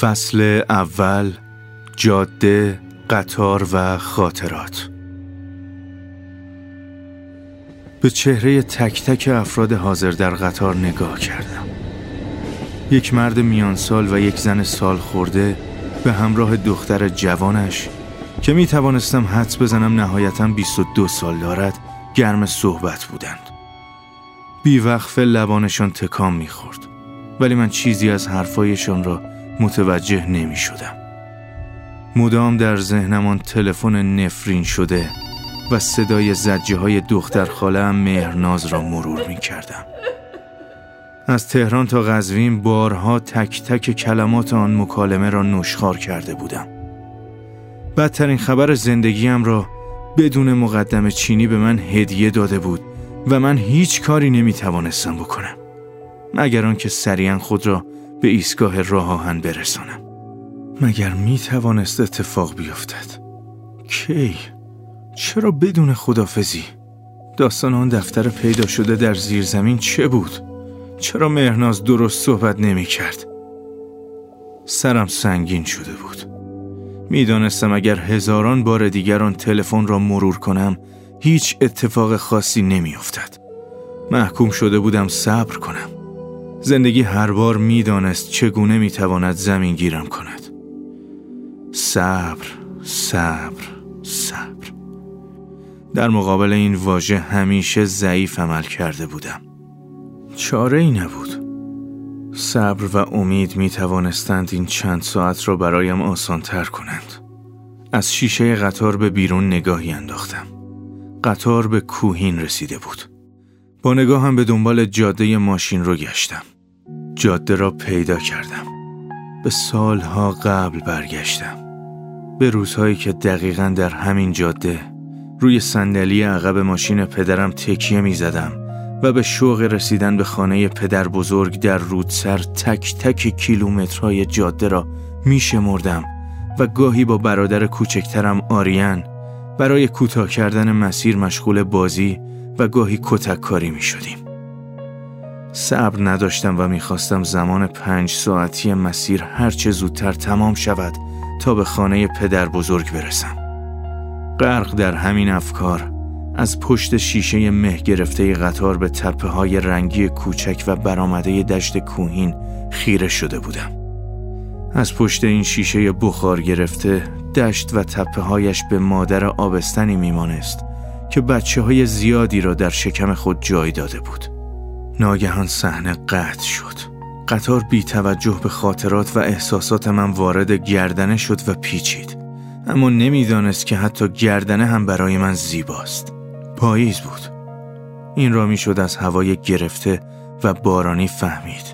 فصل اول، جاده، قطار و خاطرات. به چهره تک تک افراد حاضر در قطار نگاه کردم. یک مرد میان سال و یک زن سال خورده به همراه دختر جوانش که می توانستم حدس بزنم نهایتاً 22 سال دارد گرم صحبت بودند. بیوقفه لبانشان تکان می خورد، ولی من چیزی از حرفایشان را متوجه نمی شدم. مدام در ذهنم آن تلفن نفرین شده و صدای زجه های دختر خاله‌ام مهرناز را مرور می کردم. از تهران تا قزوین بارها تک تک کلمات آن مکالمه را نشخوار کرده بودم. بدترین خبر زندگیم را بدون مقدمه چینی به من هدیه داده بود و من هیچ کاری نمی توانستم بکنم مگر آنکه سریعا خود را به ایستگاه راه آهن برسانم. مگر می توانست اتفاق بیفتد؟ کی؟ چرا بدون خداحافظی؟ داستان آن دفتر پیدا شده در زیرزمین چه بود؟ چرا مهرناز درست صحبت نمی کرد؟ سرم سنگین شده بود. می دانستم اگر هزاران بار دیگر آن تلفن را مرور کنم هیچ اتفاق خاصی نمی افتد. محکوم شده بودم صبر کنم. زندگی هر بار می دانست چگونه می تواند زمین گیرم کند. صبر، صبر، صبر. در مقابل این واژه همیشه ضعیف عمل کرده بودم. چاره ای نبود. صبر و امید می توانستند این چند ساعت را برایم آسان تر کنند. از شیشه قطار به بیرون نگاهی انداختم. قطار به کوهین رسیده بود. با نگاهم به دنبال جاده ماشین رو گشتم. جاده را پیدا کردم. به سالها قبل برگشتم. به روزهایی که دقیقاً در همین جاده روی صندلی عقب ماشین پدرم تکیه می زدم و به شوق رسیدن به خانه پدر بزرگ در رودسر تک تک کیلومترهای جاده را می شمردم و گاهی با برادر کوچکترم آریان برای کوتاه کردن مسیر مشغول بازی و گاهی کتک کاری می شدیم. صبر نداشتم و می خواستم زمان 5 ساعتی مسیر هرچه زودتر تمام شود تا به خانه پدر بزرگ برسم. غرق در همین افکار از پشت شیشه مه گرفته قطار به تپه های رنگی کوچک و برآمده دشت کوهین خیره شده بودم. از پشت این شیشه بخار گرفته دشت و تپه هایش به مادر آبستنی میمانست که بچه های زیادی را در شکم خود جای داده بود. ناگهان صحنه قطع شد. قطار بی توجه به خاطرات و احساسات من وارد گردنه شد و پیچید. اما نمیدانست که حتی گردنه هم برای من زیباست. پاییز بود. این را میشد از هوای گرفته و بارانی فهمید.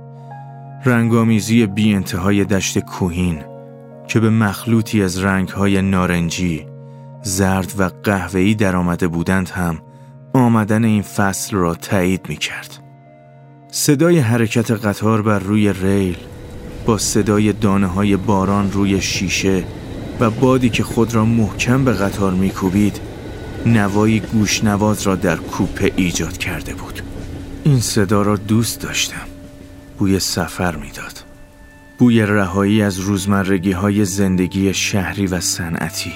رنگامیزی بی انتهای دشت کوهین که به مخلوطی از رنگهای نارنجی، زرد و قهوه‌ای در آمده بودند هم آمدن این فصل را تایید می کرد. صدای حرکت قطار بر روی ریل با صدای دانه‌های باران روی شیشه و بادی که خود را محکم به قطار می کوبید نوایی گوشنواز را در کوپه ایجاد کرده بود. این صدا را دوست داشتم. بوی سفر میداد. بوی رهایی از روزمرگی‌های زندگی شهری و صنعتی.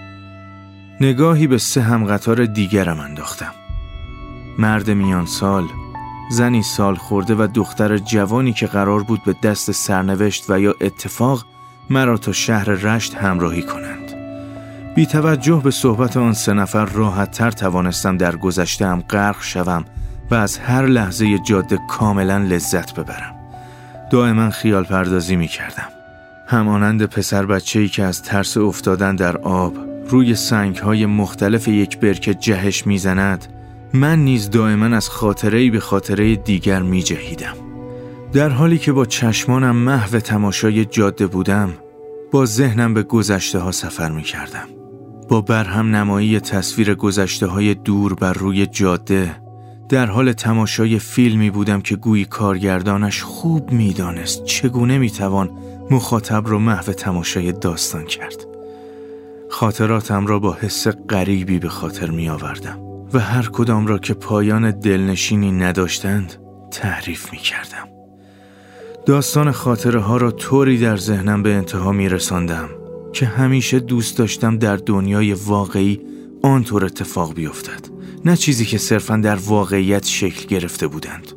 نگاهی به 3 همقطار دیگرم انداختم. مرد میان سال، زنی سال خورده و دختر جوانی که قرار بود به دست سرنوشت و یا اتفاق مرا تا شهر رشت همراهی کنند. بی توجه به صحبت آن 3 نفر راحت‌تر توانستم در گذشته‌ام غرق شوم و از هر لحظه جاده کاملا لذت ببرم. دائما خیال پردازی می کردم. همانند پسر بچه‌ای که از ترس افتادن در آب روی سنگ‌های مختلف یک برکه جهش می زند، من نیز دائما از خاطره‌ای به خاطره دیگر می جهیدم. در حالی که با چشمانم محو تماشای جاده بودم، با ذهنم به گذشته ها سفر می کردم. با برهم نمایی تصویر گذشته های دور بر روی جاده در حال تماشای فیلمی بودم که گویی کارگردانش خوب می دانست چگونه می توان مخاطب را محو تماشای داستان کرد. خاطراتم را با حس غریبی به خاطر می آوردم و هر کدام را که پایان دلنشینی نداشتند تعریف می کردم. داستان خاطره ها را طوری در ذهنم به انتها می رساندم که همیشه دوست داشتم در دنیای واقعی آنطور اتفاق بیفتد، نه چیزی که صرفاً در واقعیت شکل گرفته بودند.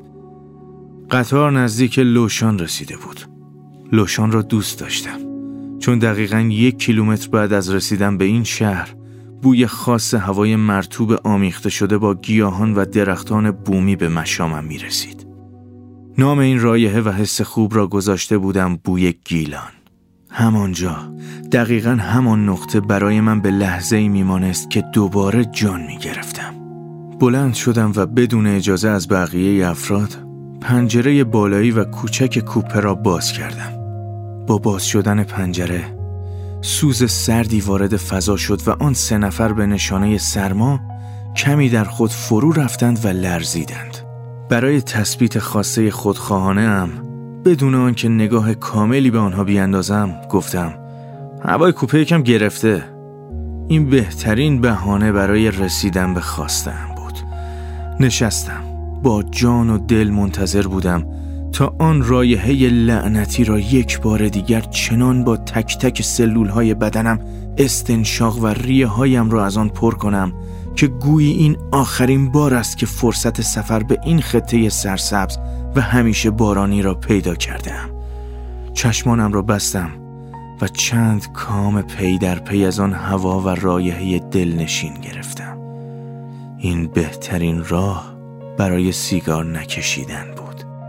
قطار نزدیک لوشان رسیده بود. لوشان را دوست داشتم چون دقیقاً 1 کیلومتر بعد از رسیدن به این شهر بوی خاص هوای مرطوب آمیخته شده با گیاهان و درختان بومی به مشامم می رسید. نام این رایحه و حس خوب را گذاشته بودم بوی گیلان. همانجا، دقیقاً همان نقطه برای من به لحظه‌ای میمانست که دوباره جان می گرفتم. بلند شدم و بدون اجازه از بقیه افراد پنجره بالایی و کوچک کوپه را باز کردم. با باز شدن پنجره سوز سردی وارد فضا شد و آن 3 نفر به نشانه سرما کمی در خود فرو رفتند و لرزیدند. برای تثبیت خواسته خودخواهانه ام بدون آنکه نگاه کاملی به آنها بیاندازم گفتم هوای کوپه یکم گرفته. این بهترین بهانه برای رسیدن به خواسته‌ام بود. نشستم، با جان و دل منتظر بودم تا آن رایحه لعنتی را یک بار دیگر چنان با تک تک سلولهای بدنم استنشاق و ریه هایم را از آن پر کنم که گویی این آخرین بار است که فرصت سفر به این خطه سرسبز و همیشه بارانی را پیدا کردم. چشمانم را بستم و چند کام پی در پی از آن هوا و رایحه دلنشین گرفتم. این بهترین راه برای سیگار نکشیدن بود.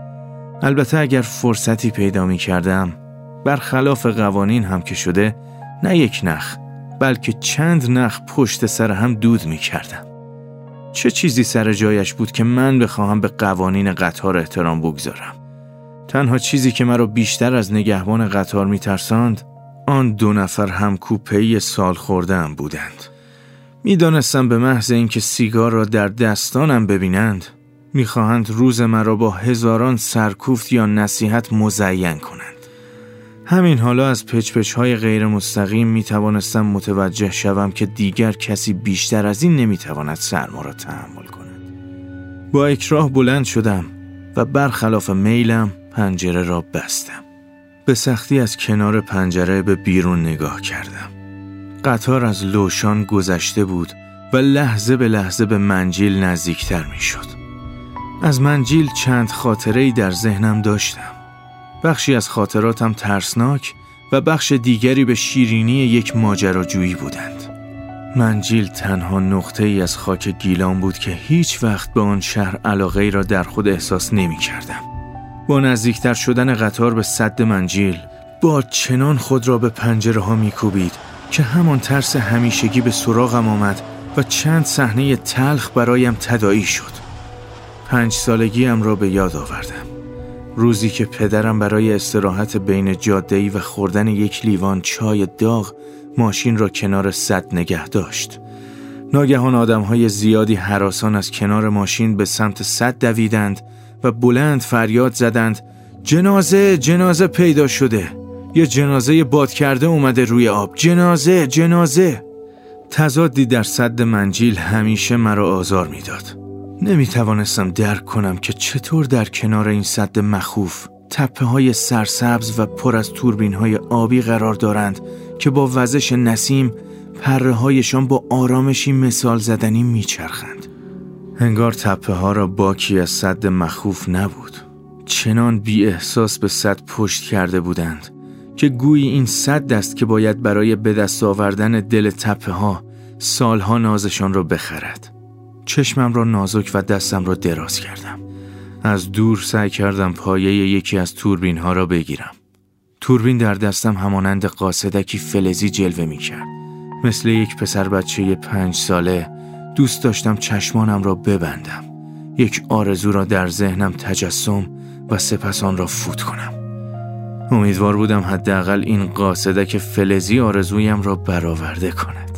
البته اگر فرصتی پیدا می کردم، برخلاف قوانین هم که شده، نه 1 نخ بلکه چند نخ پشت سر هم دود می کردم. چه چیزی سر جایش بود که من بخواهم به قوانین قطار احترام بگذارم؟ تنها چیزی که مرا بیشتر از نگهبان قطار می ترساند آن 2 نفر هم کوپه‌ای سال خورده‌ام بودند. می دانستم به محض اینکه سیگار را در دستانم ببینند می‌خواهند روز مرا با هزاران سرکوفت یا نصیحت مزین کنند. همین حالا از پچ‌پچ‌های غیر مستقیم می‌توانستم متوجه شوم که دیگر کسی بیشتر از این نمی‌تواند سرما را تحمل کند. با اکراه بلند شدم و برخلاف میلم پنجره را بستم. به سختی از کنار پنجره به بیرون نگاه کردم. قطار از لوشان گذشته بود و لحظه به لحظه به منجیل نزدیکتر می‌شد. از منجیل چند خاطره‌ای در ذهنم داشتم. بخشی از خاطراتم ترسناک و بخش دیگری به شیرینی یک ماجراجویی بودند. منجیل تنها نقطه‌ای از خاک گیلان بود که هیچ وقت به آن شهر علاقه‌ای را در خود احساس نمی‌کردم. با نزدیکتر شدن قطار به سد منجیل، باد چنان خود را به پنجره‌ها می‌کوبید که همان ترس همیشگی به سراغم آمد و چند صحنه تلخ برایم تداعی شد. 5 سالگیم را به یاد آوردم. روزی که پدرم برای استراحت بین جاده‌ای و خوردن 1 لیوان چای داغ ماشین را کنار سد نگه داشت. ناگهان آدم‌های زیادی هراسان از کنار ماشین به سمت سد دویدند و بلند فریاد زدند جنازه، جنازه پیدا شده. یه جنازه باد کرده اومده روی آب. جنازه، جنازه. تضادی در سد منجیل همیشه مرا آزار میداد. نمیتوانستم درک کنم که چطور در کنار این سد مخوف تپه‌های سرسبز و پر از توربین‌های آبی قرار دارند که با وزش نسیم پره‌هایشان با آرامشی مثال زدنی میچرخند. انگار تپه‌ها را باکی از سد مخوف نبود. چنان بی احساس به سد پشت کرده بودند که گویی این سد است که باید برای به دست آوردن دل تپه‌ها سالها نازشان را بخرد. چشمم را نازک و دستم را دراز کردم. از دور سعی کردم پایه یکی از توربین ها را بگیرم. توربین در دستم همانند قاصدکی فلزی جلوه می کرد. مثل یک پسر بچه 5 ساله دوست داشتم چشمانم را ببندم. یک آرزو را در ذهنم تجسم و سپس آن را فوت کنم. امیدوار بودم حداقل این قاصدک فلزی آرزویم را برآورده کند.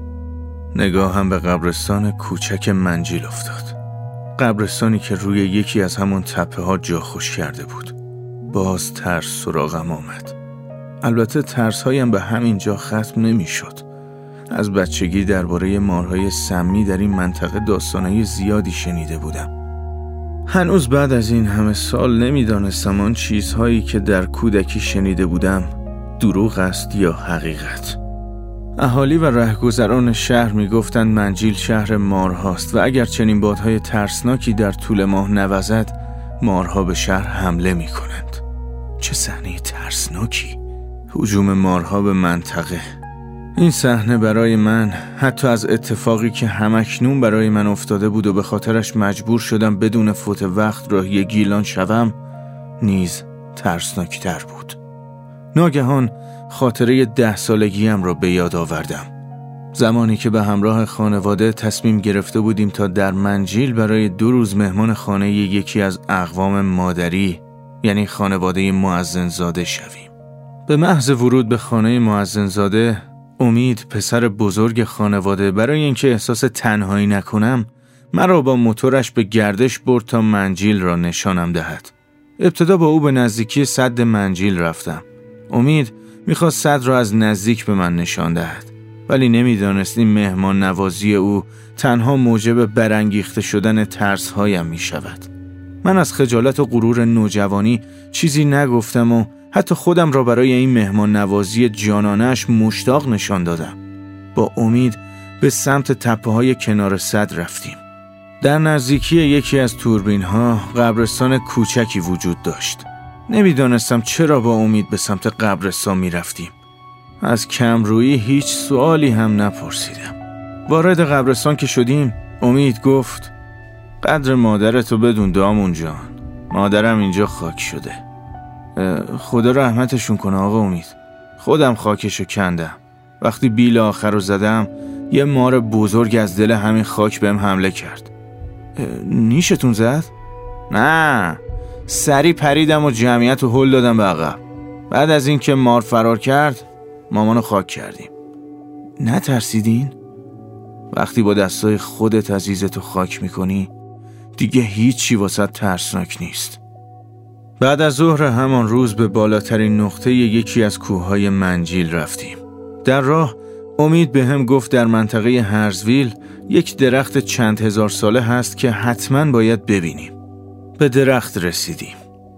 نگاهم به قبرستان کوچک منجیل افتاد. قبرستانی که روی یکی از همون تپه ها جا خوش کرده بود. باز ترس سراغم آمد. البته ترس هایم به همین جا ختم نمی شد. از بچگی درباره مارهای سمی در این منطقه داستانهای زیادی شنیده بودم. هنوز بعد از این همه سال نمیدانستم آن چیزهایی که در کودکی شنیده بودم دروغ است یا حقیقت. اهالی و رهگذران شهر میگفتند منجیل شهر مارهاست و اگر چنین بادهای ترسناکی در طول ماه نوزد مارها به شهر حمله میکنند. چه صحنه ترسناکی! هجوم مارها به منطقه. این صحنه برای من، حتی از اتفاقی که همکنون برای من افتاده بود و به خاطرش مجبور شدم بدون فوت وقت راهی گیلان شوم، نیز ترسناکتر بود. ناگهان خاطره 10 سالگیم را به یاد آوردم. زمانی که به همراه خانواده تصمیم گرفته بودیم تا در منجیل برای 2 روز مهمان خانه یکی از اقوام مادری، یعنی خانواده مؤذنزاده شویم. به محض ورود به خانه مؤذنزاده، امید پسر بزرگ خانواده برای اینکه احساس تنهایی نکنم مرا با موتورش به گردش برد تا منجیل را نشانم دهد. ابتدا با او به نزدیکی سد منجیل رفتم. امید میخواست سد را از نزدیک به من نشان دهد، ولی نمیدانست این مهمان نوازی او تنها موجب برانگیخته شدن ترسهایم میشود. من از خجالت و غرور نوجوانی چیزی نگفتم و حتی خودم را برای این مهمان نوازی جانانه‌اش مشتاق نشان دادم. با امید به سمت تپه‌های کنار سد رفتیم. در نزدیکی یکی از توربین‌ها قبرستان کوچکی وجود داشت. نمیدانستم چرا با امید به سمت قبرستان می رفتیم. از کمرویی هیچ سوالی هم نپرسیدم. وارد قبرستان که شدیم، امید گفت: قدر مادرتو بدون دامون جان، مادرم اینجا خاک شده. خدا رحمتشون کنه آقا امید. خودم خاکشو کندم. وقتی بیل آخر رو زدم یه مار بزرگ از دل همین خاک بهم حمله کرد. نیشتون زد؟ نه، سری پریدم و جمعیت رو هل دادم به عقب. بعد از این که مار فرار کرد مامانو خاک کردیم. نترسیدین؟ وقتی با دستای خودت عزیزتو خاک میکنی دیگه هیچی واسه ترسناک نیست. بعد از ظهر همان روز به بالاترین نقطه یکی از کوههای منجیل رفتیم. در راه امید به هم گفت در منطقه هرزویل یک درخت چند هزار ساله هست که حتما باید ببینیم. به درخت رسیدیم.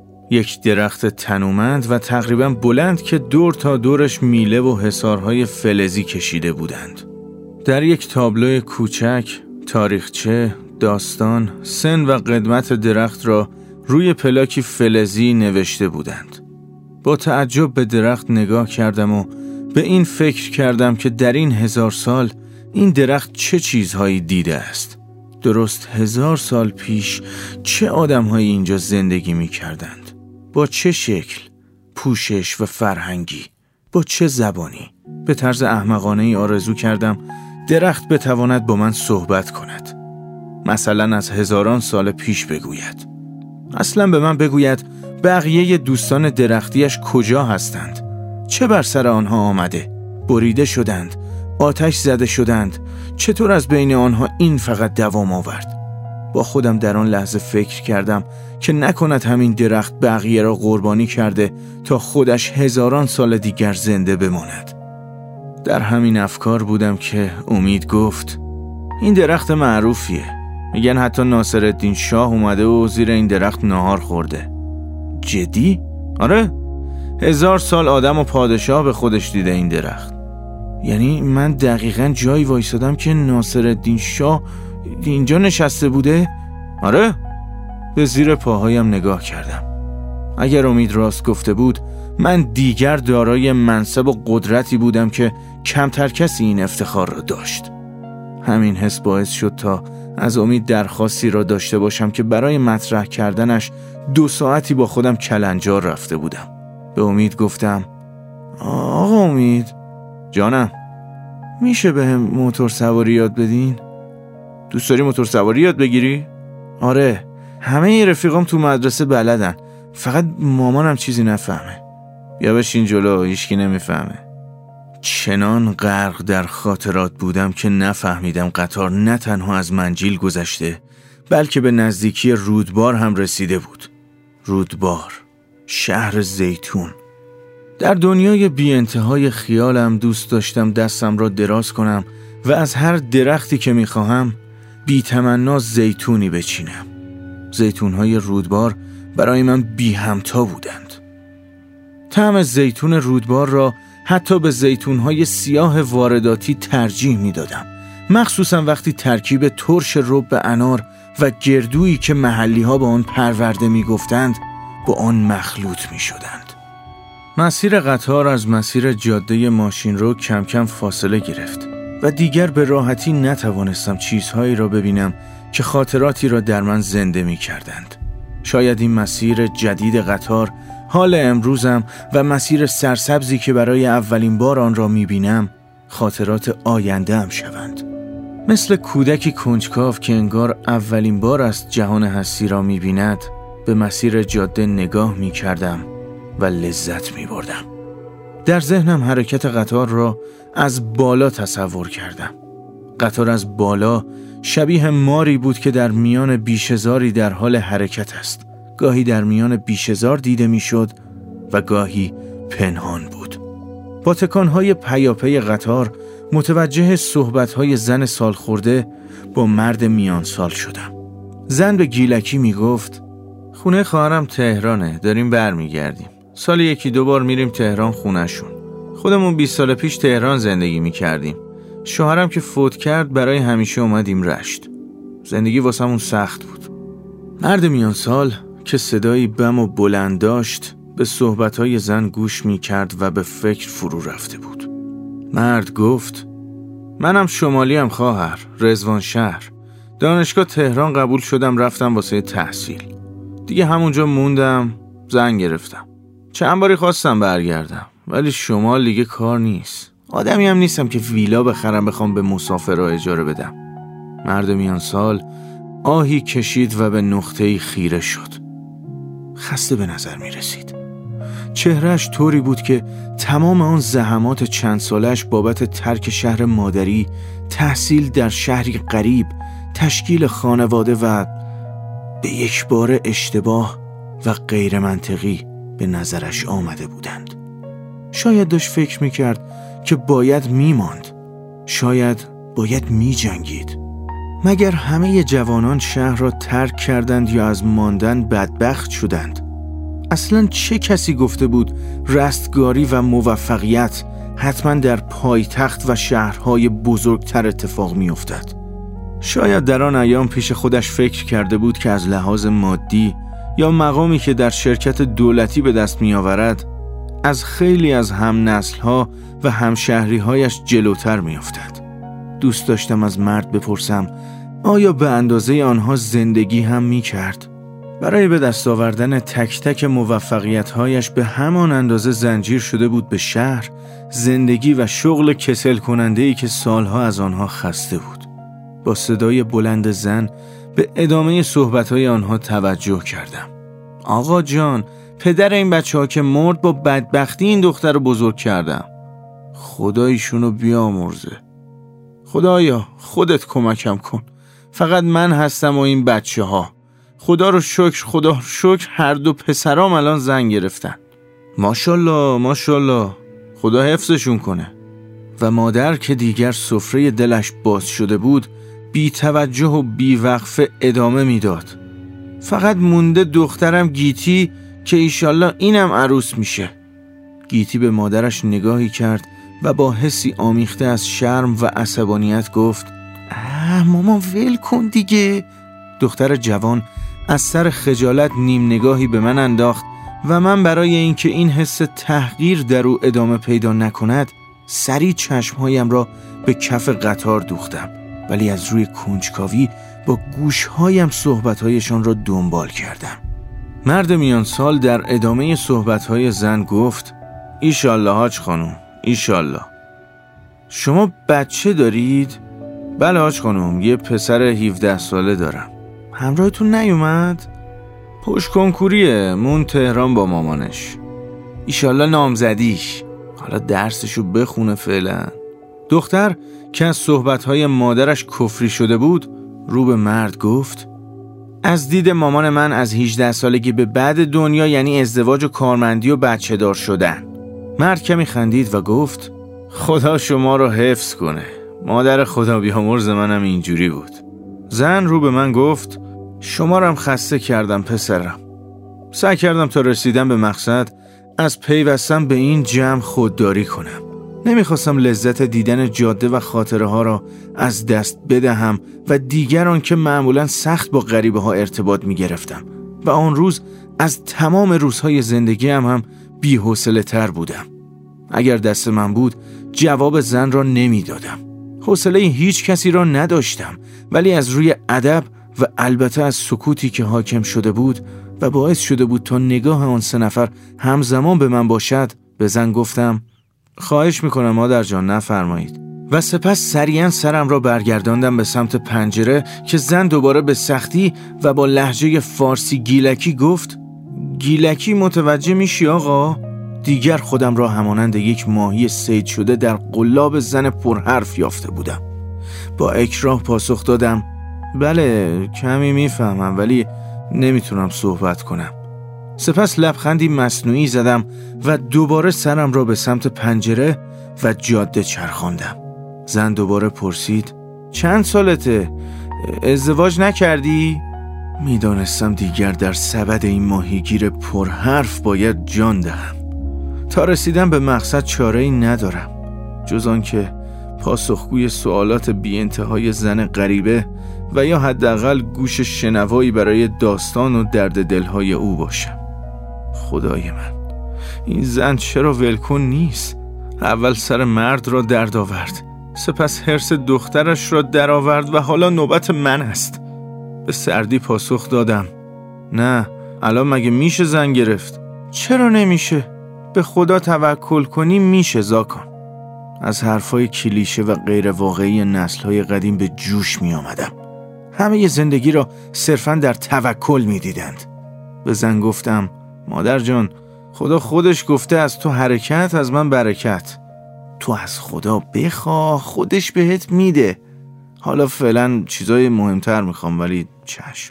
یک درخت تنومند و تقریبا بلند که دور تا دورش میله و حصارهای فلزی کشیده بودند. در یک تابلو کوچک تاریخچه، داستان، سن و قدمت درخت را روی پلاکی فلزی نوشته بودند. با تعجب به درخت نگاه کردم و به این فکر کردم که در این 1000 سال این درخت چه چیزهایی دیده است. درست 1000 سال پیش چه آدم‌هایی اینجا زندگی می‌کردند؟ با چه شکل، پوشش و فرهنگی؟ با چه زبانی؟ به طرز احمقانه‌ای آرزو کردم درخت بتواند با من صحبت کند. مثلا از هزاران سال پیش بگوید. اصلا به من بگوید بقیه دوستان درختیش کجا هستند؟ چه بر سر آنها آمده؟ بریده شدند؟ آتش زده شدند؟ چطور از بین آنها این فقط دوام آورد؟ با خودم در آن لحظه فکر کردم که نکند همین درخت بقیه را قربانی کرده تا خودش هزاران سال دیگر زنده بماند. در همین افکار بودم که امید گفت: این درخت معروفیه. میگن حتی ناصرالدین شاه اومده و زیر این درخت ناهار خورده. جدی؟ آره، 1000 سال آدم و پادشاه به خودش دیده این درخت. یعنی من دقیقاً جایی وایسادم که ناصرالدین شاه اینجا نشسته بوده؟ آره. به زیر پاهایم نگاه کردم. اگر امید راست گفته بود من دیگر دارای منصب و قدرتی بودم که کمتر کسی این افتخار را داشت. همین حس باعث شد تا از امید درخواستی را داشته باشم که برای مطرح کردنش 2 ساعتی با خودم کلنجار رفته بودم. به امید گفتم: آقا امید جانم، میشه به هم موتور سواری یاد بدین؟ دوست داری موتور سواری یاد بگیری؟ آره، همه رفیقام تو مدرسه بلدن، فقط مامانم چیزی نفهمه. بیا بشین جلو، هیچکی نمیفهمه. چنان غرق در خاطرات بودم که نفهمیدم قطار نه تنها از منجیل گذشته بلکه به نزدیکی رودبار هم رسیده بود. رودبار، شهر زیتون. در دنیای بی انتهای خیالم دوست داشتم دستم را دراز کنم و از هر درختی که میخواهم بی تمنا زیتونی بچینم. زیتون‌های رودبار برای من بی همتا بودند. طعم زیتون رودبار را حتی به زیتون‌های سیاه وارداتی ترجیح می‌دادم، مخصوصا وقتی ترکیب ترش رب انار و گردویی که محلی‌ها با آن پرورده می‌گفتند با آن مخلوط می‌شدند. مسیر قطار از مسیر جاده ماشینرو کم کم فاصله گرفت و دیگر به راحتی نتوانستم چیزهایی را ببینم که خاطراتی را در من زنده می‌کردند. شاید این مسیر جدید قطار، حال امروزم و مسیر سرسبزی که برای اولین بار آن را می‌بینم خاطرات آینده‌ام شوند. مثل کودکی کنجکاو که انگار اولین بار است جهان هستی را می‌بیند، به مسیر جاده نگاه می‌کردم و لذت می‌بردم. در ذهنم حرکت قطار را از بالا تصور کردم. قطار از بالا شبیه ماری بود که در میان بیشه‌زاری در حال حرکت است. گاهی در میان بیشه‌زار دیده می‌شد و گاهی پنهان بود. با تکان‌های پیاپی قطار متوجه صحبت‌های زن سالخورده با مرد میان سال شدم. زن به گیلکی میگفت خونه خواهرم تهرانه، داریم برمیگردیم. سال 1-2 بار میریم تهران خونه‌شون. خودمون 20 سال پیش تهران زندگی میکردیم. شوهرم که فوت کرد برای همیشه اومدیم رشت. زندگی واسمون سخت بود. مرد میان سال که صدایی بم و بلند داشت به صحبت‌های زن گوش میکرد و به فکر فرو رفته بود. مرد گفت منم شمالیم خواهر، رضوان شهر. دانشگاه تهران قبول شدم، رفتم واسه تحصیل. دیگه همونجا موندم، زن گرفتم. چند باری خواستم برگردم ولی شمال دیگه کار نیست. آدمی هم نیستم که ویلا بخرم بخوام به مسافرها اجاره بدم. مرد میان سال آهی کشید و به نقطه‌ای خیره شد. خسته به نظر می رسید. چهرهش طوری بود که تمام آن زحمات چند سالش بابت ترک شهر مادری، تحصیل در شهری غریب، تشکیل خانواده و به یک بار اشتباه و غیر منطقی به نظرش آمده بودند. شاید داشت فکر میکرد که باید میماند، شاید باید میجنگید. مگر همه جوانان شهر را ترک کردند یا از ماندن بدبخت شدند؟ اصلاً چه کسی گفته بود رستگاری و موفقیت حتما در پایتخت و شهرهای بزرگتر اتفاق میافتد؟ شاید در آن ایام پیش خودش فکر کرده بود که از لحاظ مادی یا مقامی که در شرکت دولتی به دست می آورد از خیلی از هم نسل‌ها و همشهری‌هایش جلوتر می افتد. دوست داشتم از مرد بپرسم آیا به اندازه آنها زندگی هم می کرد؟ برای به دست آوردن تک تک موفقیت‌هایش به همان اندازه زنجیر شده بود به شهر، زندگی و شغل کسل کننده‌ای که سالها از آنها خسته بود. با صدای بلند زن به ادامه صحبت‌های آنها توجه کردم. آقا جان، پدر این بچه‌ها که مرد با بدبختی این دختر رو بزرگ کردم. خدا ایشونو بیامرزه. خدایا خودت کمکم کن. فقط من هستم و این بچه‌ها. خدا رو شکر هر دو پسرام الان زن گرفتن. ماشاءالله ماشاءالله، خدا حفظشون کنه. و مادر که دیگر سفره دلش باز شده بود بی توجه و بی وقفه ادامه میداد. فقط مونده دخترم گیتی که ایشالله اینم عروس میشه. گیتی به مادرش نگاهی کرد و با حسی آمیخته از شرم و عصبانیت گفت مامان ول کن دیگه. دختر جوان از سر خجالت نیم نگاهی به من انداخت و من برای اینکه این حس تحقیر در او ادامه پیدا نکند سریع چشمهایم را به کف قطار دوختم، ولی از روی کنجکاوی با گوشهایم صحبتهایشان را دنبال کردم. مرد میان سال در ادامه صحبتهای زن گفت ایشالله حاج خانم، ایشالله. شما بچه دارید؟ بله حاج خانم، یه پسر 17 ساله دارم. همراهتون نیومد؟ پشت کنکوریه، مون تهران با مامانش. ایشالله نامزدیش، حالا درسشو بخونه فعلا. دختر که از صحبتهای مادرش کفری شده بود رو به مرد گفت از دید مامان من از 18 سالگی به بعد دنیا یعنی ازدواج و کارمندی و بچه دار شدن. مرد کمی خندید و گفت خدا شما رو حفظ کنه، مادر خدا بیامرز منم اینجوری بود. زن رو به من گفت شما رو هم خسته کردم پسرم. سعی کردم تا رسیدن به مقصد از پیوستن به این جمع خودداری کنم. نمیخواستم لذت دیدن جاده و خاطره ها را از دست بدهم و دیگران که معمولا سخت با غریبه ها ارتباط میگرفتم و آن روز از تمام روزهای زندگیم هم بی‌حوصله تر بودم. اگر دست من بود جواب زن را نمیدادم. حوصله هیچ کسی را نداشتم، ولی از روی ادب و البته از سکوتی که حاکم شده بود و باعث شده بود تا نگاه آن 3 نفر همزمان به من باشد، به زن گفتم خواهش میکنم مادر جان نفرمایید و سپس سریعا سرم را برگرداندم به سمت پنجره که زن دوباره به سختی و با لهجه فارسی گیلکی گفت گیلکی متوجه میشی آقا؟ دیگر خودم را همانند یک ماهی صید شده در قلاب زن پرحرف یافته بودم. با اکراه پاسخ دادم بله کمی میفهمم ولی نمیتونم صحبت کنم. سپس لبخندی مصنوعی زدم و دوباره سرم را به سمت پنجره و جاده چرخاندم. زن دوباره پرسید چند سالته؟ ازدواج نکردی؟ میدانستم دیگر در سبد این ماهیگیر پرحرف باید جان دهم. تا رسیدن به مقصد چاره‌ای ندارم جز آن که پاسخگوی سوالات بی انتهای زن غریبه و یا حداقل گوش شنوایی برای داستان و درد دلهای او باشم. خدای من، این زن چرا ولکن نیست؟ اول سر مرد را درد آورد، سپس حرص دخترش را در آورد و حالا نوبت من است. به سردی پاسخ دادم نه، الان مگه میشه زن گرفت؟ چرا نمیشه؟ به خدا توکل کنی میشه زاکان. از حرفای کلیشه و غیر واقعی نسل‌های قدیم به جوش می آمدم. همه ی زندگی را صرفاً در توکل می دیدند. به زن گفتم مادر جان، خدا خودش گفته از تو حرکت از من برکت. تو از خدا بخواه خودش بهت میده. حالا فعلا چیزای مهمتر میخوام ولی چشم.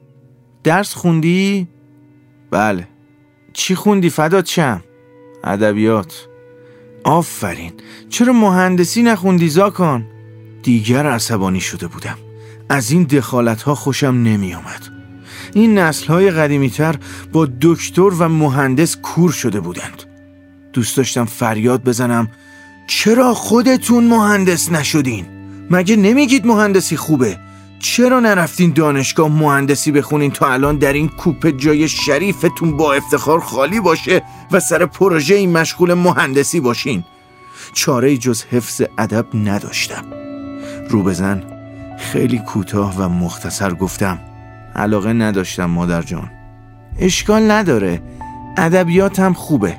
درس خوندی؟ بله. چی خوندی فدات شم؟ ادبیات. آفرین. چرا مهندسی نخوندی زاکان؟ دیگر عصبانی شده بودم. از این دخالت‌ها خوشم نمی آمد. این نسل‌های قدیمی‌تر با دکتر و مهندس کور شده بودند. دوست داشتم فریاد بزنم چرا خودتون مهندس نشدین؟ مگه نمیگید مهندسی خوبه؟ چرا نرفتین دانشگاه مهندسی بخونین تا الان در این کوپه جای شریفتون با افتخار خالی باشه و سر پروژه‌ای مشغول مهندسی باشین؟ چاره‌ای جز حفظ ادب نداشتم. رو بزن خیلی کوتاه و مختصر گفتم علاقه نداشتم مادر جان. اشکال نداره، ادبیاتم خوبه.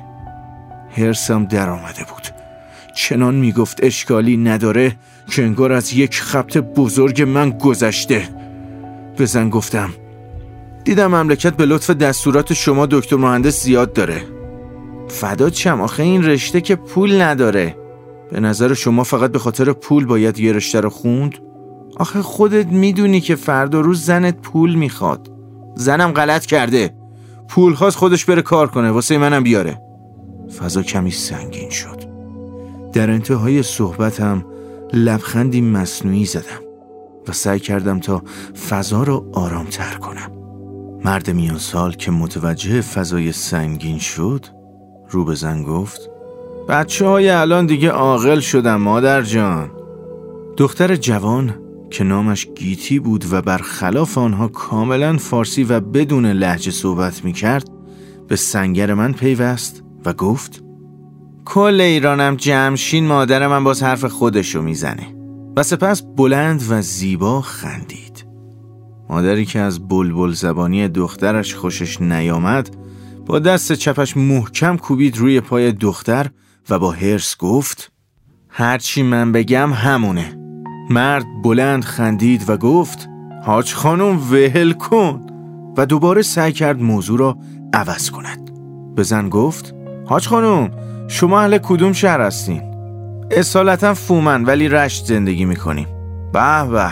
حرصم در آمده بود. چنان میگفت اشکالی نداره که انگار از یک خبط بزرگ من گذشته. به زن گفتم دیدم مملکت به لطف دستورات شما دکتر مهندس زیاد داره. فدات شم، آخه این رشته که پول نداره. به نظر شما فقط به خاطر پول باید یه رشته رو خوند؟ آخه خودت میدونی که فردا روز زنت پول میخواد. زنم غلط کرده، پول خواست خودش بره کار کنه، واسه منم بیاره. فضا کمی سنگین شد. در انتهای صحبتم لبخندی مصنوعی زدم و سعی کردم تا فضا رو آرامتر کنم. مرد میان سال که متوجه فضای سنگین شد رو به زن گفت بچه‌های الان دیگه عاقل شدن مادر جان. دختر جوان که نامش گیتی بود و برخلاف آنها کاملا فارسی و بدون لهجه صحبت می‌کرد به سنگر من پیوست و گفت کل ایرانم جمشین مادر من باز حرف خودشو میزنه. و سپس بلند و زیبا خندید. مادری که از بلبل زبانی دخترش خوشش نیامد با دست چپش محکم کوبید روی پای دختر و با حرص گفت هرچی من بگم همونه. مرد بلند خندید و گفت حاج خانم ول کن و دوباره سعی کرد موضوع را عوض کند. به زن گفت حاج خانم شما اهل کدوم شهر هستین؟ اصالتا فومن ولی رشت زندگی میکنیم. به به.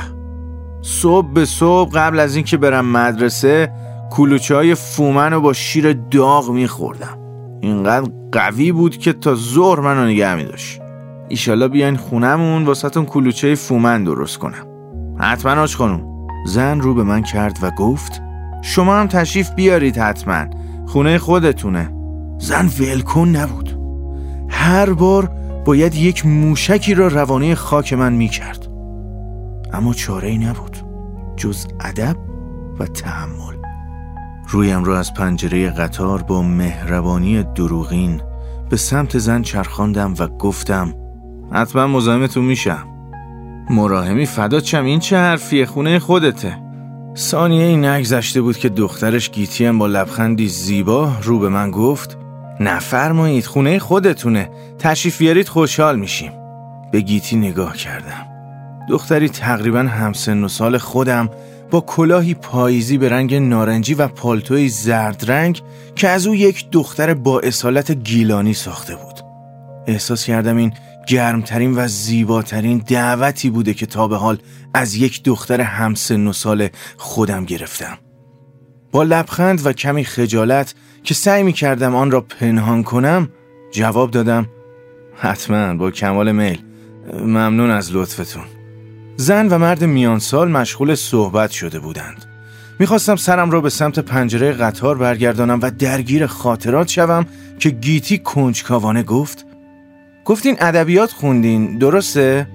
صبح به صبح قبل از اینکه برم مدرسه کلوچه های فومن رو با شیر داغ میخوردم. اینقدر قوی بود که تا ظهر منو نگه میداشت. ایشالله بیاین خونمون واسهتون کلوچه فومن درست کنم. حتما حاج خانم. زن رو به من کرد و گفت شما هم تشریف بیارید حتما، خونه خودتونه. زن ولکن نبود. هر بار باید یک موشکی را روانه خاک من می کرد. اما چاره‌ای نبود جز ادب و تحمل. رویم را از پنجره قطار با مهربانی دروغین به سمت زن چرخاندم و گفتم حتما مزاحمتون میشم. مراحمی فدات شم، این چه حرفیه؟ خونه خودته. ثانیه‌ای نگذشته بود که دخترش گیتی هم با لبخندی زیبا رو به من گفت نفرمایید، خونه خودتونه، تشریف بیارید خوشحال میشیم. به گیتی نگاه کردم. دختری تقریباً همسن و سال خودم با کلاهی پاییزی به رنگ نارنجی و پالتوی زرد رنگ که از او یک دختر با اصالت گیلانی ساخته بود. احساس کردم این گرمترین و زیباترین دعوتی بوده که تا به حال از یک دختر همسن و سال خودم گرفتم. با لبخند و کمی خجالت که سعی می کردم آن را پنهان کنم جواب دادم حتما، با کمال میل، ممنون از لطفتون. زن و مرد میان سال مشغول صحبت شده بودند. میخواستم سرم را به سمت پنجره قطار برگردانم و درگیر خاطرات شوم که گیتی کنجکاوانه گفتین ادبیات خوندین، درسته؟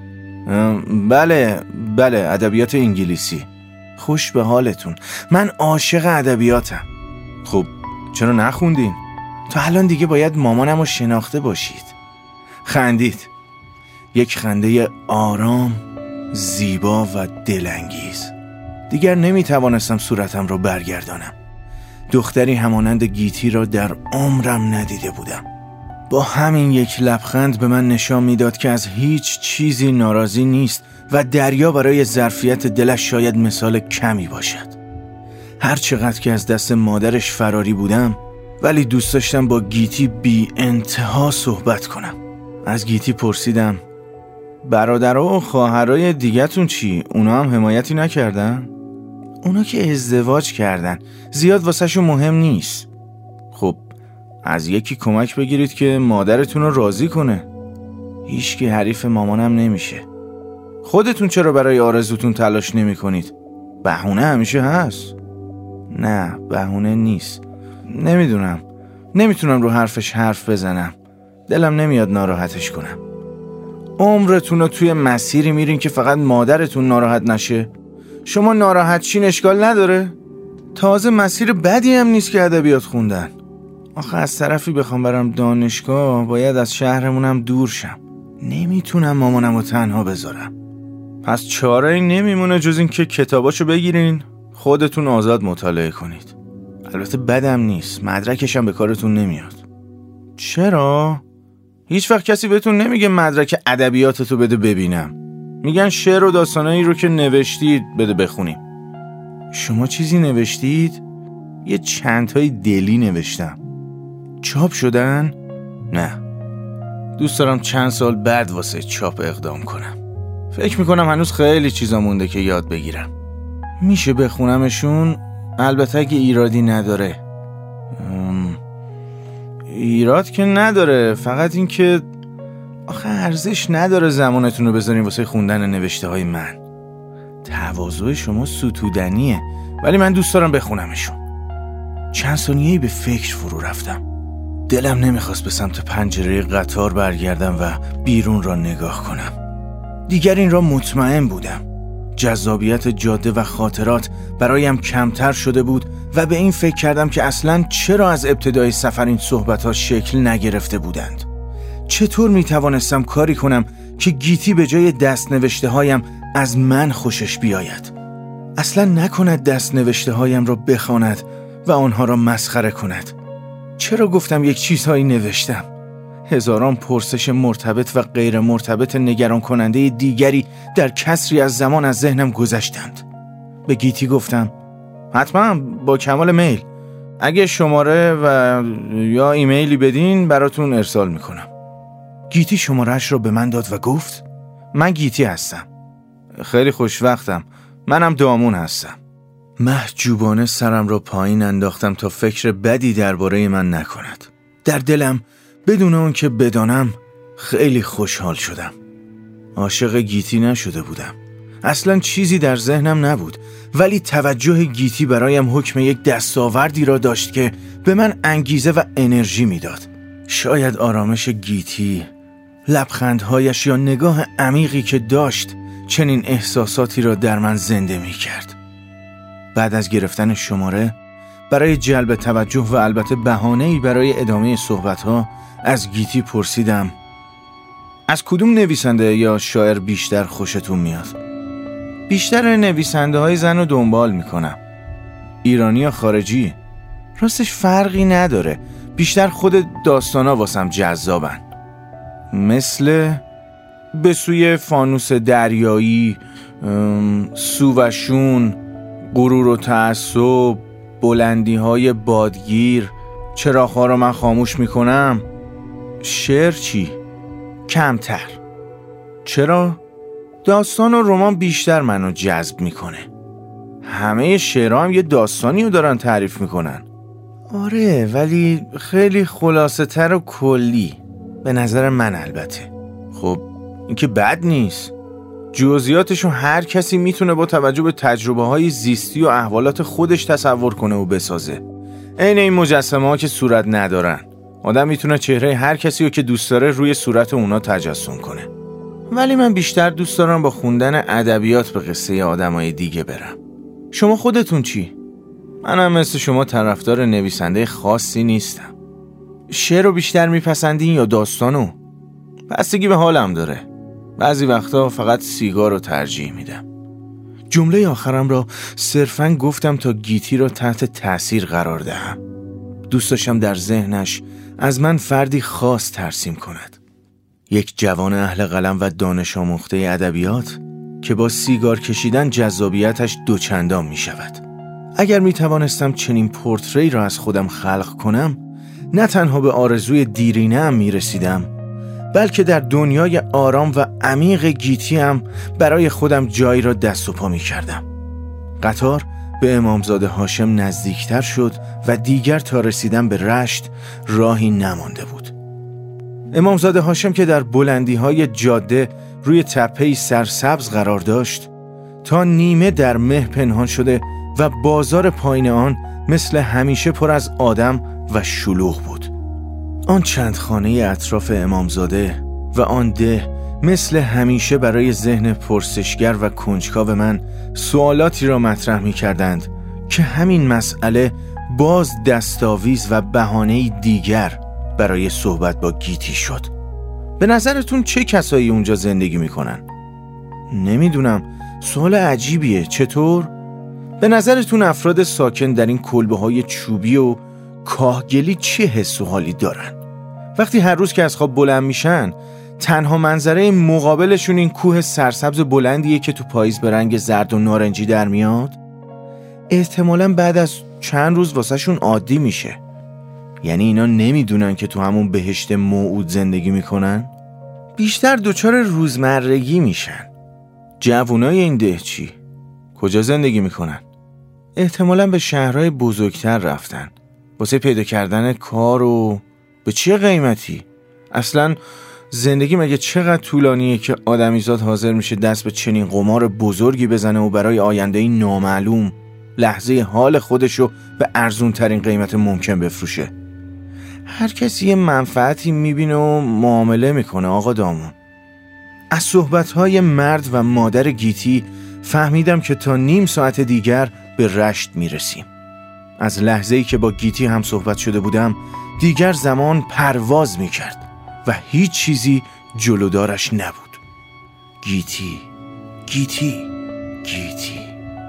بله ادبیات انگلیسی. خوش به حالتون، من عاشق ادبیاتم. خب چرا نخوندین؟ تا الان دیگه باید مامانم رو شناخته باشید. خندید، یک خنده آرام، زیبا و دلانگیز. دیگر نمیتوانستم صورتم را برگردانم. دختری همانند گیتی را در عمرم ندیده بودم. با همین یک لبخند به من نشان میداد که از هیچ چیزی ناراضی نیست و دریا برای ظرفیت دلش شاید مثال کمی باشد. هر چقدر که از دست مادرش فراری بودم، ولی دوست داشتم با گیتی بی انتها صحبت کنم. از گیتی پرسیدم برادرها و خواهرای دیگتون چی؟ اونا هم حمایتی نکردن؟ اونا که ازدواج کردن، زیاد واسهشون مهم نیست. خب از یکی کمک بگیرید که مادرتون رو راضی کنه. هیچ کی حریف مامانم نمیشه. خودتون چرا برای آرزوتون تلاش نمی کنید؟ بهونه همیشه هست. نه بهونه نیست. نمیتونم رو حرفش حرف بزنم. دلم نمیاد ناراحتش کنم. عمرتون رو توی مسیری میرین که فقط مادرتون ناراحت نشه. شما ناراحت شین اشکال نداره. تازه مسیر بدی هم نیست که ادبیات خوندن. آخه از طرفی بخوام برم دانشگاه باید از شهرمونم دور شم. نمیتونم مامانم رو تنها بذارم. پس چاره‌ای نمیمونه جز این که کتاباشو بگیرین خودتون آزاد مطالعه کنید. البته بدم نیست، مدرکشم به کارتون نمیاد. چرا؟ هیچ وقت کسی بهتون نمیگه مدرک ادبیاتتو بده ببینم. میگن شعر و داستانایی رو که نوشتید بده بخونیم. شما چیزی نوشتید؟ یه چندتایی دلی نوشتم. چاپ شدن؟ نه. دوست دارم چند سال بعد واسه چاپ اقدام کنم. فکر میکنم هنوز خیلی چیزا مونده که یاد بگیرم. میشه بخونمشون؟ البته اگه ایرادی نداره. ایراد که نداره، فقط این که آخه ارزش نداره زمانتون رو بذارین واسه خوندن نوشته های من. تواضع شما ستودنیه، ولی من دوست دارم بخونمشون. چند ثانیه‌ای به فکر فرو رفتم. دلم نمیخواست به سمت پنجره قطار برگردم و بیرون را نگاه کنم. دیگر این را مطمئن بودم. جذابیت جاده و خاطرات برایم کمتر شده بود و به این فکر کردم که اصلاً چرا از ابتدای سفر این صحبت‌ها شکل نگرفته بودند. چطور میتوانستم کاری کنم که گیتی به جای دست نوشته هایم از من خوشش بیاید؟ اصلاً نکند دست نوشته هایم را بخواند و آنها را مسخره کند. چرا گفتم یک چیزهایی نوشتم؟ هزاران پرسش مرتبط و غیر مرتبط نگران کننده دیگری در کسری از زمان از ذهنم گذشتند. به گیتی گفتم حتما، با کمال میل. اگه شماره و یا ایمیلی بدین براتون ارسال میکنم. گیتی شماره‌اش را به من داد و گفت من گیتی هستم. خیلی خوشوقتم. منم دامون هستم. محجوبانه سرم را پایین انداختم تا فکر بدی درباره من نکند. در دلم بدون اون که بدانم خیلی خوشحال شدم. عاشق گیتی نشده بودم، اصلا چیزی در ذهنم نبود، ولی توجه گیتی برایم حکم یک دستاوردی را داشت که به من انگیزه و انرژی میداد. شاید آرامش گیتی، لبخندهایش یا نگاه عمیقی که داشت چنین احساساتی را در من زنده می کرد. بعد از گرفتن شماره، برای جلب توجه و البته بهانه‌ای برای ادامه صحبت‌ها از گیتی پرسیدم: از کدوم نویسنده یا شاعر بیشتر خوشتون میاد؟ بیشتر نویسنده‌های زن رو دنبال میکنم. ایرانی یا خارجی؟ راستش فرقی نداره. بیشتر خود داستانا واسم جذابن. مثل به سوی فانوس دریایی، سو و شون، غرور و تعصب، بلندی‌های بادگیر، چراغ‌ها رو من خاموش میکنم. شعر چی؟ کمتر. چرا؟ داستان و رمان بیشتر منو جذب میکنه. همه شعرها هم یه داستانی رو دارن تعریف میکنن. آره، ولی خیلی خلاصه تر و کلی به نظر من. البته خب این که بد نیست. جزئیاتشو هر کسی میتونه با توجه به تجربه های زیستی و احوالات خودش تصور کنه و بسازه. عین این مجسمه ها که صورت ندارن. آدم میتونه چهره هر کسی رو که دوست داره روی صورت اونا تجسم کنه. ولی من بیشتر دوست دارم با خوندن ادبیات به قصه آدمای دیگه برم. شما خودتون چی؟ منم مثل شما طرفدار نویسنده خاصی نیستم. شعر رو بیشتر میپسندین یا داستانو؟ بستگی به حالم داره. بعضی وقتا فقط سیگار رو ترجیح میدم. جمله آخرم را صرفاً گفتم تا گیتی را تحت تأثیر قرار دهم. دوست داشتم در ذهنش از من فردی خاص ترسیم کند. یک جوان اهل قلم و دانش آموخته ادبیات که با سیگار کشیدن جذابیتش دوچندان می شود. اگر می توانستم چنین پورتری را از خودم خلق کنم، نه تنها به آرزوی دیرینه ام می رسیدم، بلکه در دنیای آرام و عمیق گیتی هم برای خودم جایی را دست و پا می کردم. قطار به امامزاده هاشم نزدیکتر شد و دیگر تا رسیدن به رشت راهی نمانده بود. امامزاده هاشم که در بلندی‌های جاده روی تپه‌ای سرسبز قرار داشت، تا نیمه در مه پنهان شده و بازار پایین آن مثل همیشه پر از آدم و شلوغ بود. آن چند خانه اطراف امامزاده و آن ده مثل همیشه برای ذهن پرسشگر و کنجکاو من سوالاتی را مطرح می کردند که همین مسئله باز دستاویز و بهانه‌ای دیگر برای صحبت با گیتی شد. به نظرتون چه کسایی اونجا زندگی میکنن؟ نمیدونم، سوال عجیبیه. چطور؟ به نظرتون افراد ساکن در این کلبه‌های چوبی و کاهگلی چه حس و حالی دارن؟ وقتی هر روز که از خواب بلند میشن، تنها منظره مقابلشون این کوه سرسبز بلندیه که تو پاییز به رنگ زرد و نارنجی در میاد؟ احتمالاً بعد از چند روز واسهشون عادی میشه. یعنی اینا نمیدونن که تو همون بهشت موعود زندگی میکنن؟ بیشتر دچار روزمرگی میشن. جوونای این ده چی؟ کجا زندگی میکنن؟ احتمالاً به شهرهای بزرگتر رفتن واسه پیدا کردن کار و به چه قیمتی؟ اصلا زندگی مگه چقدر طولانیه که آدمیزاد حاضر میشه دست به چنین قمار بزرگی بزنه و برای آینده‌ای نامعلوم لحظه حال خودشو به ارزون ترین قیمت ممکن بفروشه؟ هر کسی یه منفعتی میبینه و معامله میکنه آقا دامون. از صحبتهای مرد و مادر گیتی فهمیدم که تا نیم ساعت دیگر به رشت میرسیم. از لحظه‌ای که با گیتی هم صحبت شده بودم دیگر زمان پرواز میکرد و هیچ چیزی جلودارش نبود. گیتی، گیتی، گیتی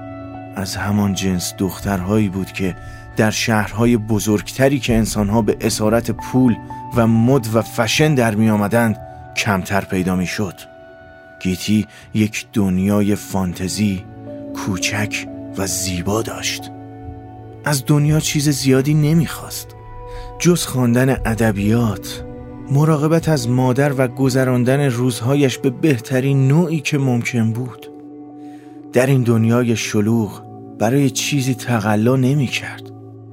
از همان جنس دخترهایی بود که در شهرهای بزرگتری که انسانها به اسارت پول و مد و فشن در می آمدند کمتر پیدا می شد. گیتی یک دنیای فانتزی کوچک و زیبا داشت. از دنیا چیز زیادی نمی خواست جز خواندن ادبیات، مراقبت از مادر و گذراندن روزهایش به بهترین نوعی که ممکن بود. در این دنیای شلوغ برای چیزی تقلا نمی کرد.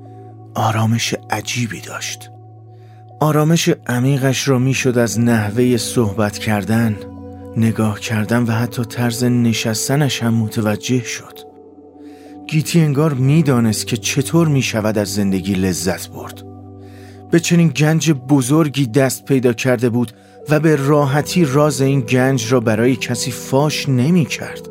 آرامش عجیبی داشت. آرامش عمیقش را می شد از نحوه صحبت کردن، نگاه کردم و حتی طرز نشستنش هم متوجه شد. گیتی انگار میدانست که چطور میشود از زندگی لذت برد. به چنین گنج بزرگی دست پیدا کرده بود و به راحتی راز این گنج را برای کسی فاش نمی کرد.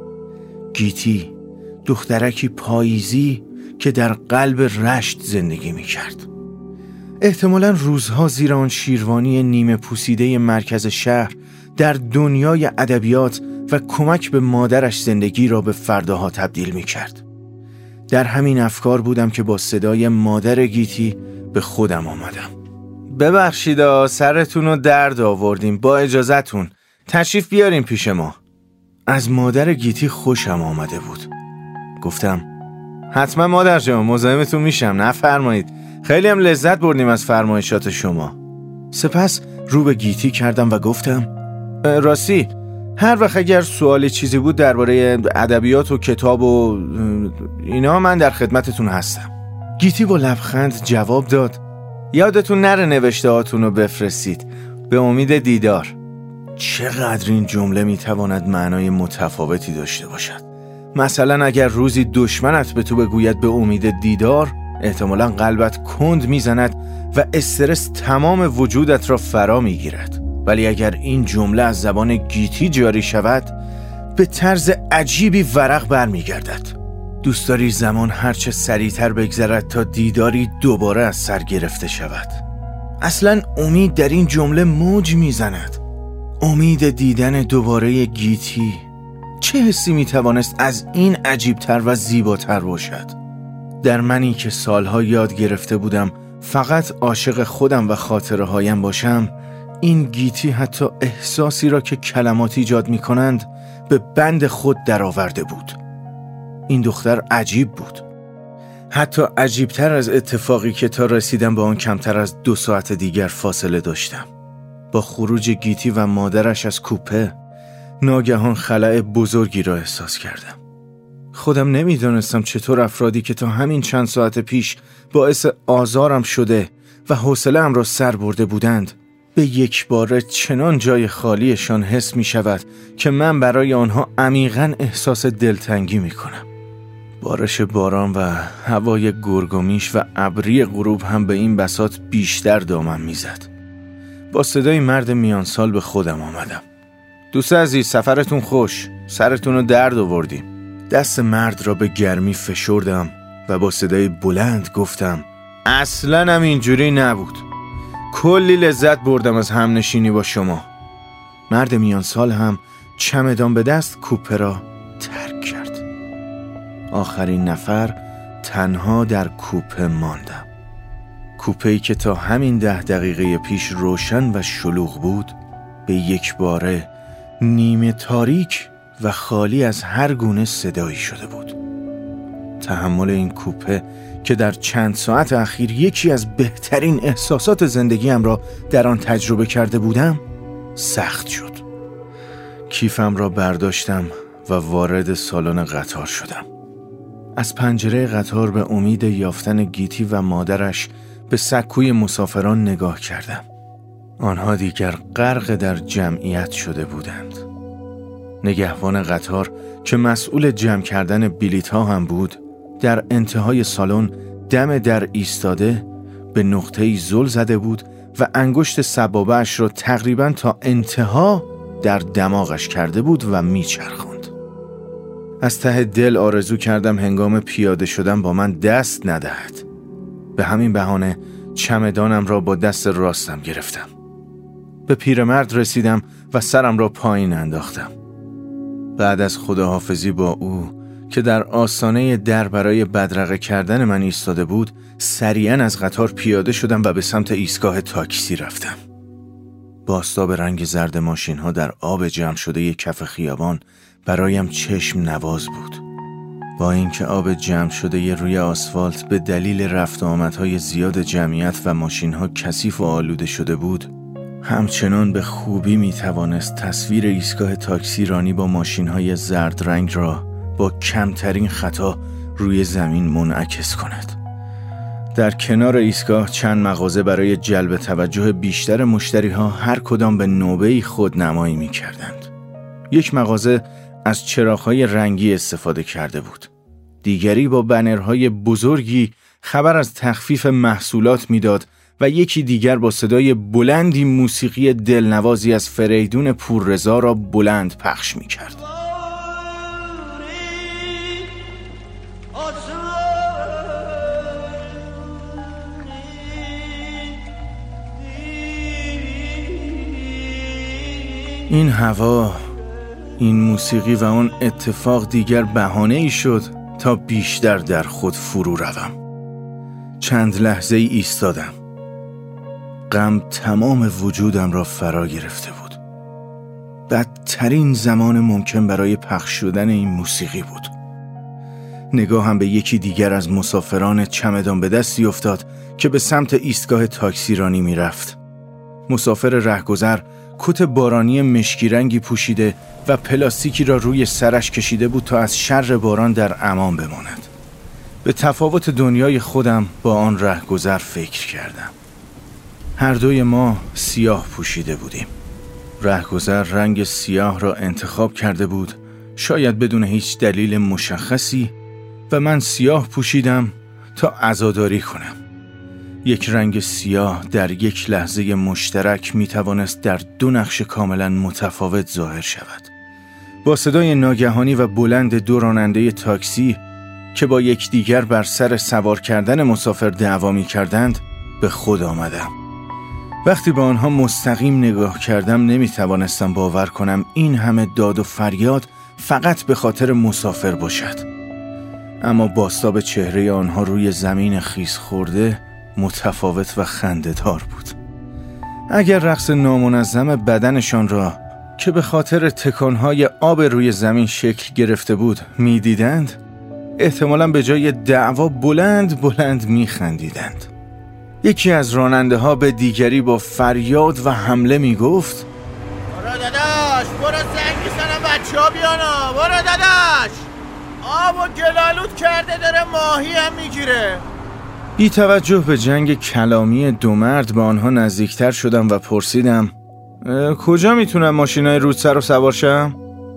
گیتی، دخترکی پاییزی که در قلب رشت زندگی می کرد. احتمالاً روزها زیر آن شیروانی نیمه پوسیده مرکز شهر در دنیای ادبیات و کمک به مادرش زندگی را به فرداها تبدیل می کرد. در همین افکار بودم که با صدای مادر گیتی به خودم آمدم. ببخشید سرتون رو درد آوردیم، با اجازهتون تشریف بیاریم پیش ما. از مادر گیتی خوشم آمده بود. گفتم حتما مادر جان، مزاحمتون میشم، نفرمایید، خیلی هم لذت بردیم از فرمایشات شما. سپس رو به گیتی کردم و گفتم راستی هر وقت اگر سوالی چیزی بود درباره ادبیات و کتاب و اینا من در خدمتتون هستم. گیتی با لبخند جواب داد یادتون نره نوشته هاتون رو بفرستید، به امید دیدار. چقدر این جمله میتواند معنای متفاوتی داشته باشد. مثلا اگر روزی دشمنت به تو بگوید به امید دیدار، احتمالاً قلبت کند میزند و استرس تمام وجودت را فرا میگیرد. ولی اگر این جمله از زبان گیتی جاری شود، به طرز عجیبی ورق برمیگردد. دوست داری زمان هرچه سریعتر بگذرد تا دیداری دوباره از سر گرفته شود. اصلاً امید در این جمله موج میزند. امید دیدن دوباره گیتی. چه حسی میتوانست از این عجیبتر و زیباتر باشد؟ در منی که سالها یاد گرفته بودم فقط عاشق خودم و خاطره هایم باشم، این گیتی حتی احساسی را که کلمات ایجاد می کنند به بند خود درآورده بود. این دختر عجیب بود. حتی عجیبتر از اتفاقی که تا رسیدم به آن کمتر از 2 ساعت دیگر فاصله داشتم. با خروج گیتی و مادرش از کوپه ناگهان خلأ بزرگی را احساس کردم. خودم نمیدانستم چطور افرادی که تا همین چند ساعت پیش باعث آزارم شده و حوصله‌ام را سر برده بودند، به یک باره چنان جای خالیشان حس می شود که من برای آنها عمیقاً احساس دلتنگی می کنم. بارش باران و هوای گرگومیش و ابری غروب هم به این بساط بیشتر دامن می زد. با صدای مرد میان سال به خودم آمدم. دوست عزیز، سفرتون خوش، سرتون رو درد آوردیم. دست مرد را به گرمی فشردم و با صدای بلند گفتم اصلاً هم اینجوری نبود. کلی لذت بردم از همنشینی با شما. مرد میان سال هم چمدان به دست کوپه را ترک کرد. آخرین نفر تنها در کوپه ماندم. کوپه‌ای که تا همین 10 دقیقه پیش روشن و شلوغ بود، به یک باره نیمه تاریک و خالی از هر گونه صدایی شده بود. تحمل این کوپه که در چند ساعت اخیر یکی از بهترین احساسات زندگیم را در آن تجربه کرده بودم سخت شد. کیفم را برداشتم و وارد سالن قطار شدم. از پنجره قطار به امید یافتن گیتی و مادرش به سکوی مسافران نگاه کردم. آنها دیگر غرق در جمعیت شده بودند. نگهبان قطار که مسئول جمع کردن بلیط‌ها هم بود، در انتهای سالن دم در ایستاده به نقطه‌ای زل زده بود و انگشت سبابه‌اش را تقریباً تا انتها در دماغش کرده بود و میچرخاند. از ته دل آرزو کردم هنگام پیاده شدن با من دست ندهد. به همین بهانه چمدانم را با دست راستم گرفتم. به پیرمرد رسیدم و سرم را پایین انداختم. بعد از خداحافظی با او که در آستانه در برای بدرقه کردن من ایستاده بود، سریعاً از قطار پیاده شدم و به سمت ایستگاه تاکسی رفتم. بازتاب رنگ زرد ماشین‌ها در آب جمع شده ی کف خیابان برایم چشم نواز بود. با اینکه آب جمع شده ی روی آسفالت به دلیل رفت و آمدهای زیاد جمعیت و ماشین‌ها کثیف و آلوده شده بود، همچنان به خوبی میتوانست تصویر ایستگاه تاکسی رانی با ماشین‌های زرد رنگ را با کمترین خطا روی زمین منعکس کند. در کنار ایستگاه چند مغازه برای جلب توجه بیشتر مشتری‌ها هر کدام به نوبه‌ای خودنمایی می‌کردند. یک مغازه از چراغ‌های رنگی استفاده کرده بود. دیگری با بنرهای بزرگی خبر از تخفیف محصولات میداد و یکی دیگر با صدای بلندی موسیقی دلنوازی از فریدون پوررضا را بلند پخش می‌کرد. این هوا، این موسیقی و اون اتفاق دیگر بهانه‌ای شد تا بیشتر در خود فرو روم. چند لحظه ایستادم. غم تمام وجودم را فرا گرفته بود. بدترین زمان ممکن برای پخش شدن این موسیقی بود. نگاهم به یکی دیگر از مسافران چمدان به دستی افتاد که به سمت ایستگاه تاکسیرانی می رفت. مسافر رهگذر کت بارانی مشکی رنگی پوشیده و پلاستیکی را روی سرش کشیده بود تا از شر باران در امان بماند. به تفاوت دنیای خودم با آن رهگذر فکر کردم. هر دوی ما سیاه پوشیده بودیم. رهگذر رنگ سیاه را انتخاب کرده بود، شاید بدون هیچ دلیل مشخصی، و من سیاه پوشیدم تا عزاداری کنم. یک رنگ سیاه در یک لحظه مشترک می توانست در دو نقش کاملا متفاوت ظاهر شود. با صدای ناگهانی و بلند دو راننده تاکسی که با یکدیگر بر سر سوار کردن مسافر دعوا می کردند به خود آمدم. وقتی به آنها مستقیم نگاه کردم نمی توانستم باور کنم این همه داد و فریاد فقط به خاطر مسافر باشد. اما بازتاب چهره آنها روی زمین خیس خورده متفاوت و خنده‌دار بود. اگر رقص نامنظم بدنشان را که به خاطر تکانهای آب روی زمین شکل گرفته بود می دیدند، احتمالاً به جای دعوا بلند بلند می خندیدند. یکی از راننده ها به دیگری با فریاد و حمله می گفت: برو داداش، برو زنگ بزنم بچه ها بیانا، برو داداش، آب و گلالود کرده داره ماهی هم میگیره. بی توجه به جنگ کلامی دو مرد به آنها نزدیکتر شدم و پرسیدم: کجا میتونم ماشینای رودسر رو سوار شم؟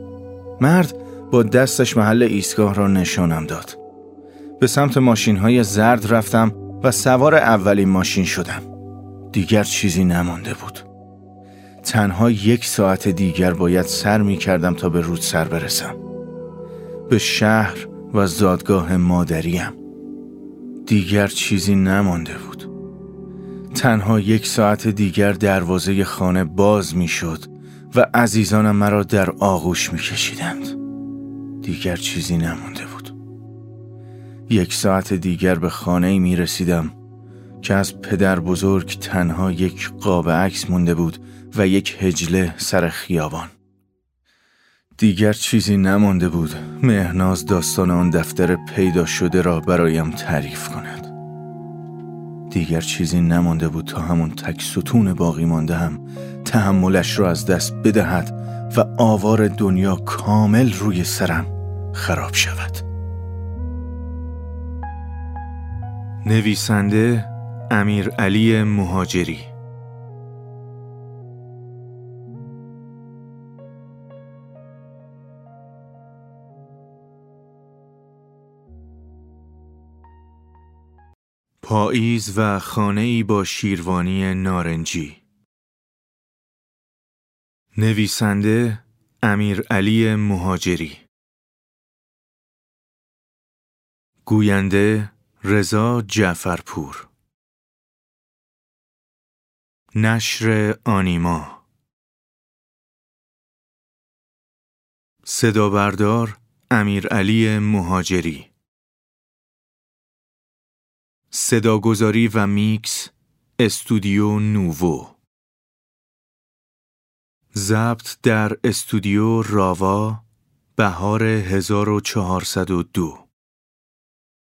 مرد با دستش محل ایستگاه را نشانم داد. به سمت ماشینهای زرد رفتم و سوار اولین ماشین شدم. دیگر چیزی نمانده بود. تنها 1 ساعت دیگر باید سر می کردم تا به رودسر برسم. به شهر و زادگاه مادریم. دیگر چیزی نمانده بود. تنها 1 ساعت دیگر دروازه خانه باز می شد و عزیزانم مرا در آغوش می کشیدند. دیگر چیزی نمانده بود. 1 ساعت دیگر به خانه‌ای می رسیدم که از پدر بزرگ تنها 1 قاب عکس مونده بود و 1 حجله سر خیابان. دیگر چیزی نمانده بود مهناز داستان آن دفتر پیدا شده را برایم تعریف کند. دیگر چیزی نمانده بود تا همون تک ستون باقی مانده هم تحملش را از دست بدهد و آوار دنیا کامل روی سرم خراب شود. نویسنده امیرعلی مهاجری. پاییز و خانه‌ای با شیروانی نارنجی. نویسنده امیرعلی مهاجری. گوینده رضا جعفرپور. نشر آنیما. صدابردار امیرعلی مهاجری. صداگذاری و میکس استودیو نوو. ضبط در استودیو راوا بهار 1402.